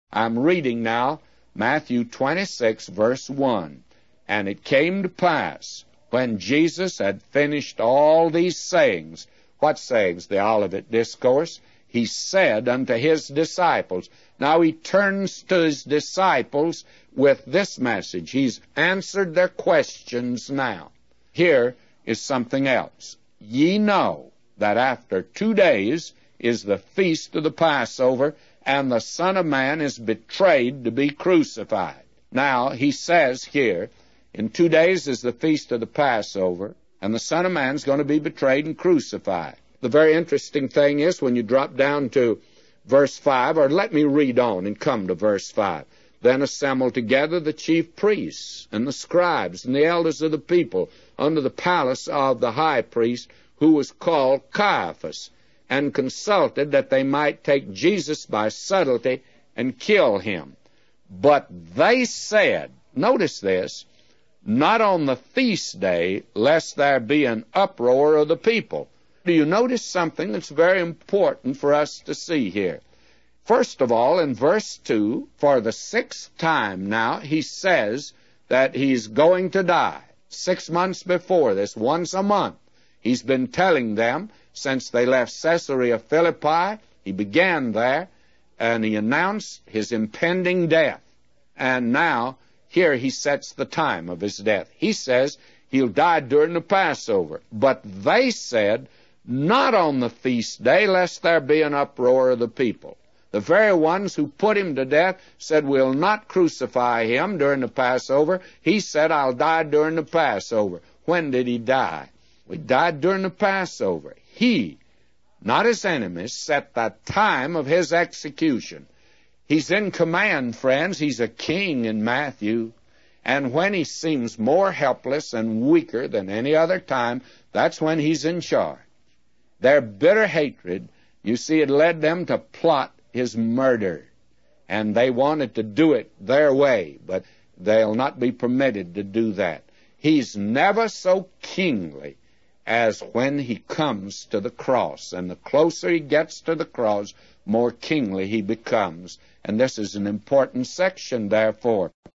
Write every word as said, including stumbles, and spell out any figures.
I'm reading now Matthew twenty-six, verse one. And it came to pass, when Jesus had finished all these sayings. What sayings? The Olivet Discourse. He said unto his disciples. Now he turns to his disciples with this message. He's answered their questions now. Here is something else. Ye know that after two days is the feast of the Passover, and the Son of Man is betrayed to be crucified. Now, he says here, in two days is the feast of the Passover, and the Son of Man is going to be betrayed and crucified. The very interesting thing is, when you drop down to verse five, or let me read on and come to verse five. Then assembled together the chief priests and the scribes and the elders of the people under the palace of the high priest, who was called Caiaphas, and consulted that they might take Jesus by subtlety and kill him. But they said, notice this, not on the feast day, lest there be an uproar of the people. Do you notice something that's very important for us to see here? First of all, in verse two, for the sixth time now, he says that he's going to die. Six months before this, once a month, he's been telling them since they left Caesarea Philippi. He began there, and he announced his impending death. And now, here he sets the time of his death. He says he'll die during the Passover. But they said, not on the feast day, lest there be an uproar of the people. The very ones who put him to death said, we'll not crucify him during the Passover. He said, I'll die during the Passover. When did he die? He died during the Passover. He, not his enemies, set the time of his execution. He's in command, friends. He's a king in Matthew. And when he seems more helpless and weaker than any other time, that's when he's in charge. Their bitter hatred, you see, it led them to plot his murder. And they wanted to do it their way, but they'll not be permitted to do that. He's never so kingly as when he comes to the cross. And the closer he gets to the cross, more kingly he becomes. And this is an important section, therefore.